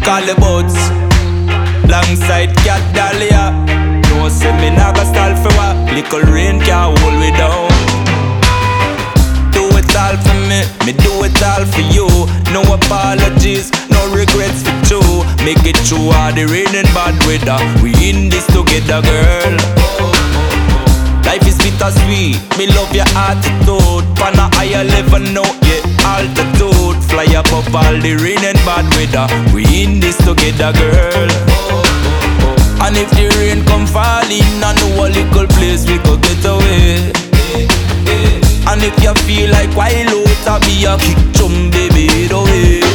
call the boats. Longside Cat Dahlia. No say me nah go stall for what. Little rain can't hold me down. Do it all for me do it all for you. No apologies, no regrets for two. Make it through all the rain and bad weather. We in this together, girl. Life is bittersweet, me love your attitude. Pan a higher level now, yeah, altitude. Fly above all the rain and bad weather. We in this together, girl. And if the rain come falling, I know a little place we could get away. And if you feel like wild out, I'll be a kick drum, baby, the way.